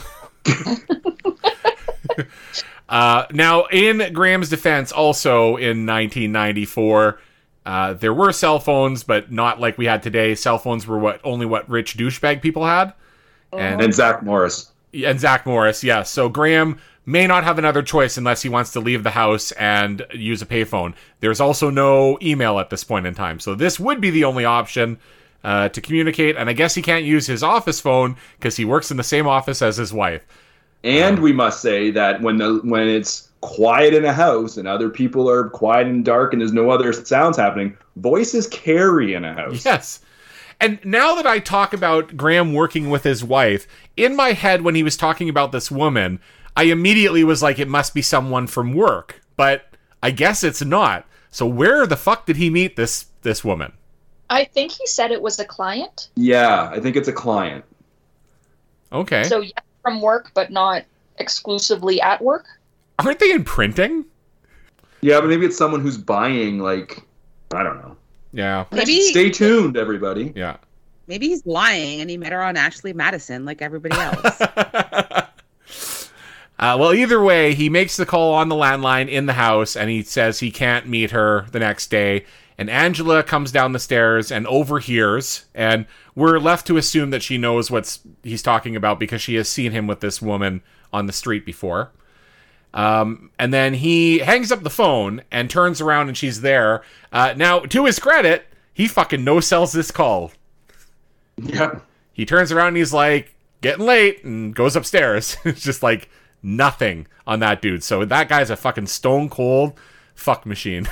uh, now, in Graham's defense, also in nineteen ninety-four, uh, there were cell phones, but not like we had today. Cell phones were what only what rich douchebag people had. And And Zach Morris. And Zach Morris, yes. So Graham may not have another choice unless he wants to leave the house and use a payphone. There's also no email at this point in time. So this would be the only option uh, to communicate. And I guess he can't use his office phone because he works in the same office as his wife. And we must say that when the when it's quiet in a house and other people are quiet and dark and there's no other sounds happening, voices carry in a house. Yes. And now that I talk about Graham working with his wife, in my head when he was talking about this woman, I immediately was like, it must be someone from work. But I guess it's not. So where the fuck did he meet this this woman? I think he said it was a client. Yeah, I think it's a client. Okay. So yes, from work, but not exclusively at work. Aren't they in printing? Yeah, but maybe it's someone who's buying, like, I don't know. Yeah. Maybe Stay tuned, everybody. Yeah. maybe he's lying and he met her on Ashley Madison like everybody else. uh, well, either way, he makes the call on the landline in the house, and he says he can't meet her the next day. And Angela comes down the stairs and overhears, and we're left to assume that she knows what he's talking about because she has seen him with this woman on the street before. Um, and then he hangs up the phone and turns around and she's there. Uh, now, to his credit, he fucking no-sells this call. Yeah. He turns around and he's like, getting late, and goes upstairs. It's just like nothing on that dude. So that guy's a fucking stone cold fuck machine.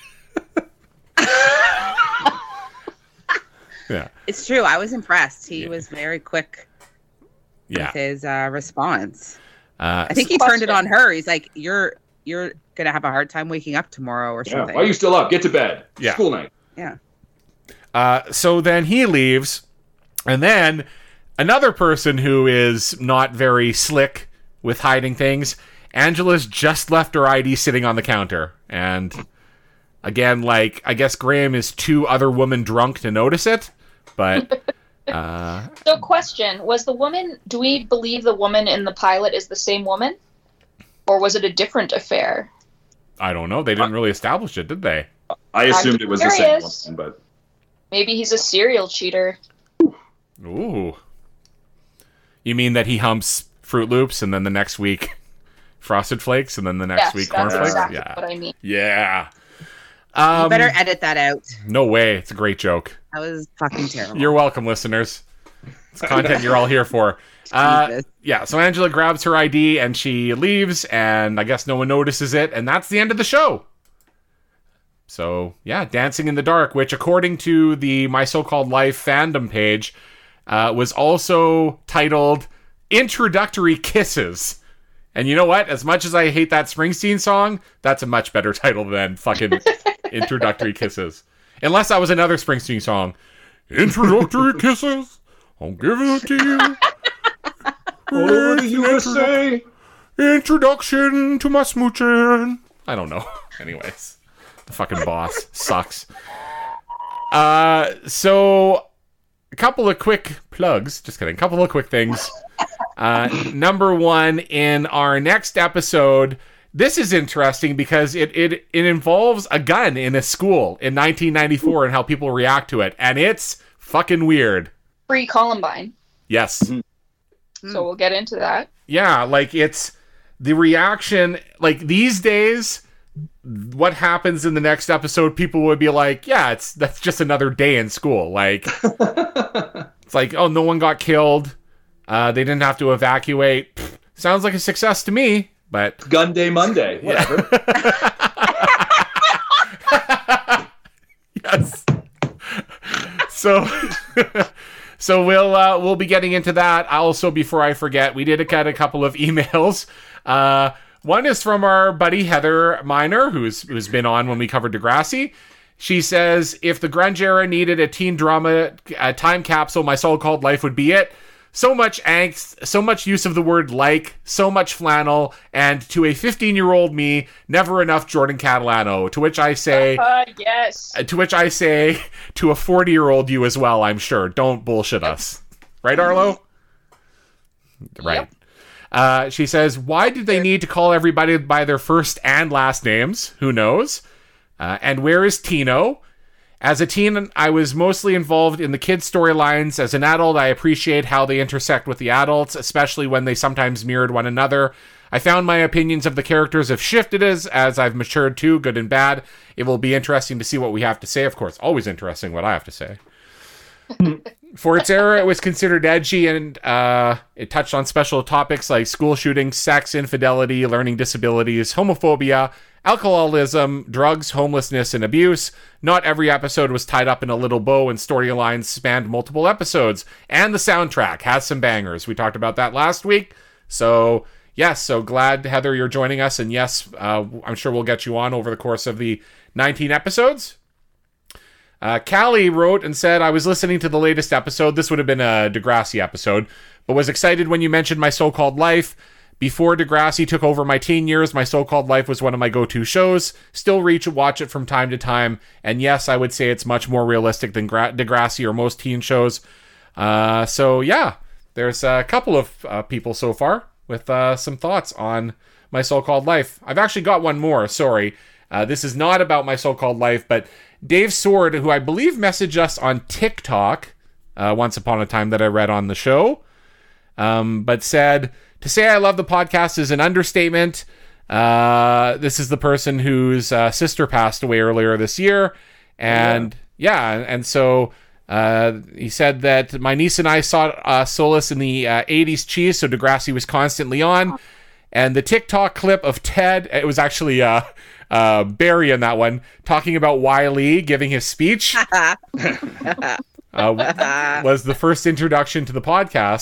Yeah. It's true. I was impressed. He Yeah. was very quick Yeah. with his uh, response. Uh, I think he turned it on her. He's like, "You're you're gonna have a hard time waking up tomorrow or Yeah. something. Why are you still up? Get to bed. Yeah. School night. Yeah. Uh, so then he leaves, and then another person who is not very slick with hiding things, Angela's just left her I D sitting on the counter. And again, like, I guess Graham is too other woman drunk to notice it, but... Uh, So, question: was the woman? Do we believe the woman in the pilot is the same woman, or was it a different affair? I don't know. They didn't really establish it, did they? I assumed it was the same curious. one, but Maybe he's a serial cheater. Ooh. You mean that he humps Fruit Loops and then the next week Frosted Flakes and then the next Yes, week that's Cornflakes? exactly Yeah. what I mean. Yeah. You Um, better edit that out. no way. It's a great joke. That was fucking terrible. You're welcome, listeners. It's content you're all here for. Uh, Jesus. yeah, so Angela grabs her I D and she leaves, and I guess no one notices it, and that's the end of the show. So, yeah, Dancing in the Dark, which according to the My So-Called Life fandom page, uh, was also titled Introductory Kisses. And you know what? As much as I hate that Springsteen song, that's a much better title than fucking Introductory Kisses. Unless that was another Springsteen song. Introductory Kisses, I'll give it to you. over the U S A. Introduction to my smooching. I don't know. Anyways, the fucking boss sucks. Uh, so a couple of quick plugs. Just kidding. A couple of quick things. Uh, number one, in our next episode, this is interesting because it, it it involves a gun in a school in nineteen ninety-four and how people react to it, and it's fucking weird. Free Columbine. Yes. So we'll get into that. Yeah, like it's the reaction, like these days, what happens in the next episode, people would be like, yeah, it's that's just another day in school. Like, it's like, oh, no one got killed. Uh, they didn't have to evacuate. Pfft, sounds like a success to me, but... Gun Day Monday. Whatever. Yes. So... So we'll uh, we'll be getting into that. Also, before I forget, we did get a couple of emails. Uh, one is from our buddy Heather Miner, who's who's been on when we covered Degrassi. She says, if the grunge era needed a teen drama uh, time capsule, My So-Called Life would be it. So much angst, so much use of the word like, so much flannel, and to a fifteen-year-old me, never enough Jordan Catalano. To which I say... Uh, yes. To which I say to a forty-year-old you as well, I'm sure. Don't bullshit us. Right, Arlo? Right. Yep. Uh, she says, why did they need to call everybody by their first and last names? Who knows? Uh, and where is Tino? As a teen, I was mostly involved in the kids' storylines. As an adult, I appreciate how they intersect with the adults, especially when they sometimes mirrored one another. I found my opinions of the characters have shifted as, as I've matured too, good and bad. It will be interesting to see what we have to say. Of course, always interesting what I have to say. For its era, it was considered edgy, and uh, it touched on special topics like school shootings, sex, infidelity, learning disabilities, homophobia, alcoholism, drugs, homelessness, and abuse. Not every episode was tied up in a little bow, and storylines spanned multiple episodes. And the soundtrack has some bangers. We talked about that last week. So, yes, so glad, Heather, you're joining us. And yes, uh, I'm sure we'll get you on over the course of the nineteen episodes. Uh, Callie wrote and said, I was listening to the latest episode. This would have been a Degrassi episode, but was excited when you mentioned My So-Called Life. Before Degrassi took over my teen years, My So-Called Life was one of my go-to shows. Still reach watch it from time to time. And yes, I would say it's much more realistic than Gra- Degrassi or most teen shows. Uh, so yeah, there's a couple of uh, people so far with uh, some thoughts on My So-Called Life. I've actually got one more, sorry. Uh, this is not about My So-Called Life, but Dave Sword, who I believe messaged us on TikTok uh, once upon a time that I read on the show, um, but said, to say I love the podcast is an understatement. Uh, this is the person whose uh, sister passed away earlier this year. And yeah, yeah and so uh, he said that my niece and I saw uh, solace in the uh, eighties cheese, so Degrassi was constantly on. And the TikTok clip of Ted, it was actually uh, uh, Barry in that one, talking about Wiley giving his speech, uh, was the first introduction to the podcast.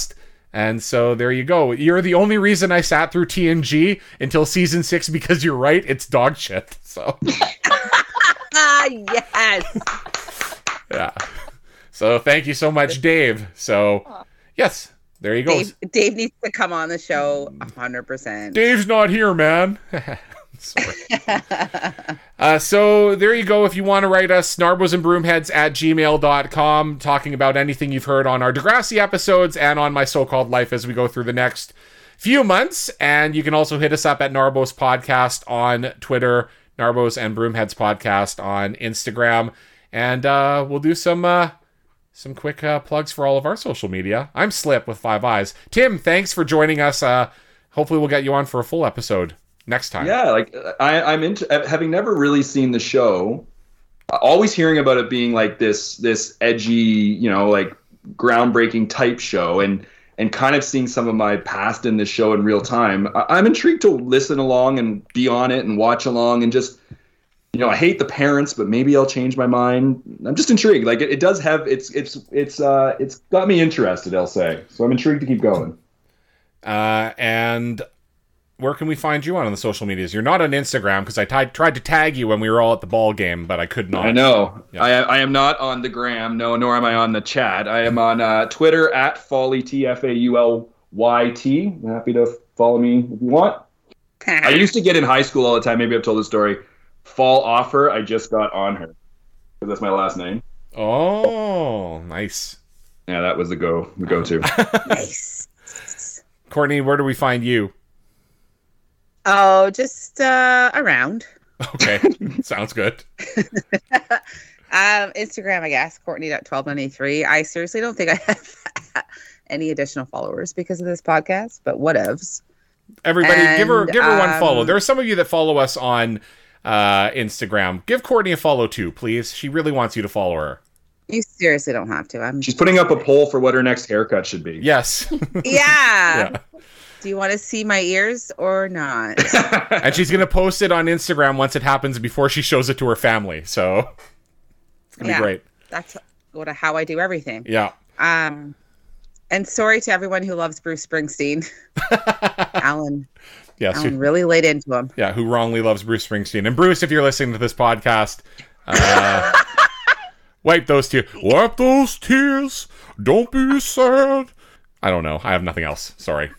And so there you go. You're the only reason I sat through T N G until season six, because you're right, it's dog shit. So Ah, yes. yeah. So thank you so much, Dave. So yes, there you go. Dave, Dave needs to come on the show one hundred percent. Dave's not here, man. Sorry. uh, so there you go. If you want to write us, narbos and broomheads at gmail dot com, talking about anything you've heard on our Degrassi episodes and on my so-called life as we go through the next few months. And you can also hit us up at Narbos Podcast on Twitter, Narbos and Broomheads Podcast on Instagram. And uh, we'll do some uh, some quick uh, plugs for all of our social media. I'm Slip with five eyes. Tim, thanks for joining us. Uh, hopefully we'll get you on for a full episode next time. Yeah, like I, I'm into having never really seen the show, always hearing about it being like this this edgy, you know, like groundbreaking type show, and and kind of seeing some of my past in this show in real time. I, I'm intrigued to listen along and be on it and watch along, and just, you know, I hate the parents, but maybe I'll change my mind. I'm just intrigued. Like it, it does have it's it's it's uh it's got me interested, I'll say. So I'm intrigued to keep going. Uh, and where can we find you on, on the social medias? You're not on Instagram, because I t- tried to tag you when we were all at the ball game, but I could not. I know. Yeah. I I am not on the gram, no, nor am I on the chat. I am on uh, Twitter at Folly, T F A U L Y T. Happy to follow me if you want. I used to get in high school all the time, maybe I've told the story, fall offer, I just got on her. Because that's my last name. Oh, nice. Yeah, that was the go, the go-to. Nice. Courtney, where do we find you? Oh, just uh, around. Okay, sounds good. um, Instagram, I guess, Courtney dot twelve ninety-three. I seriously don't think I have any additional followers because of this podcast, but whatevs. Everybody, And, give her give her one follow. um, There are some of you that follow us on uh, Instagram. Give Courtney a follow too, please. She really wants you to follow her. You seriously don't have to. I'm She's putting up a poll for what her next haircut should be. Yes. yeah. Yeah. Do you want to see my ears or not? And she's going to post it on Instagram once it happens, before she shows it to her family. So it's going to Yeah. be great. That's what how I do everything. Yeah. Um, and sorry to everyone who loves Bruce Springsteen. Alan, Yes. Alan really laid into him. Yeah, who wrongly loves Bruce Springsteen. And Bruce, if you're listening to this podcast, uh, wipe those tears. Wipe those tears. Don't be sad. I don't know. I have nothing else. Sorry.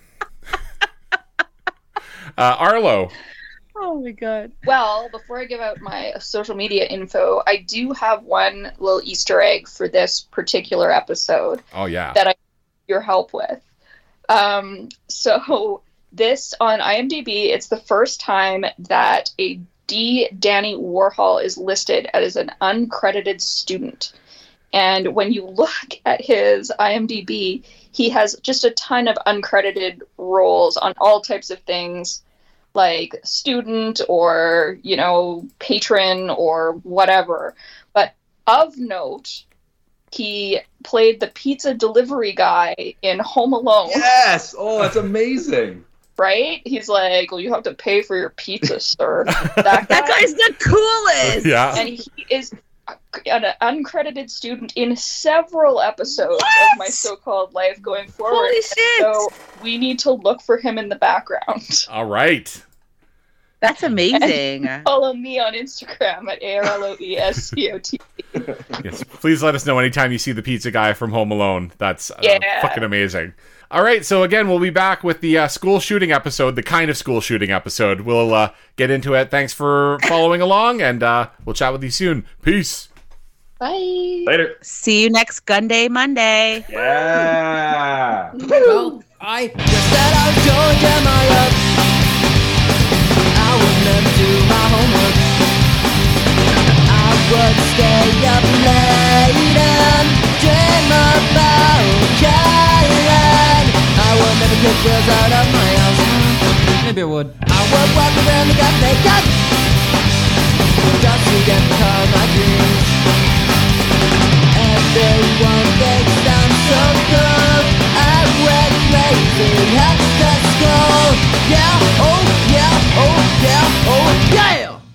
uh, Arlo. Oh my god. Well, before I give out my social media info, I do have one little Easter egg for this particular episode Oh, yeah. that I need your help with. Um, so this on IMDb, it's the first time that a D. Danny Warhol is listed as an uncredited student. And when you look at his IMDb, he has just a ton of uncredited roles on all types of things, like student or, you know, patron or whatever. But of note, he played the pizza delivery guy in Home Alone. Yes! Oh, that's amazing. Right? He's like, well, you have to pay for your pizza, sir. That, That guy, guy's the coolest. Yeah. and he is an uncredited student in several episodes What? of my so-called life going forward. Holy shit. So we need to look for him in the background. All right. That's amazing. Follow me on Instagram at A R L O E S C O T. Yes. Please let us know anytime you see the pizza guy from Home Alone. That's uh, Yeah. fucking amazing. All right. So again, we'll be back with the uh, school shooting episode, the kind of school shooting episode. We'll uh, get into it. Thanks for following along, and uh, we'll chat with you soon. Peace. Bye. Later. See you next Gun Day Monday. Yeah. Well, I just said I was Georgia, my love. I would never do my homework. I would stay up late and dream about Caroline. I would never take girls out of my house. Maybe I would. I would walk around the gas station just to get caught my dreams. Everyone thinks I'm so cool. I went crazy at the school. Yeah.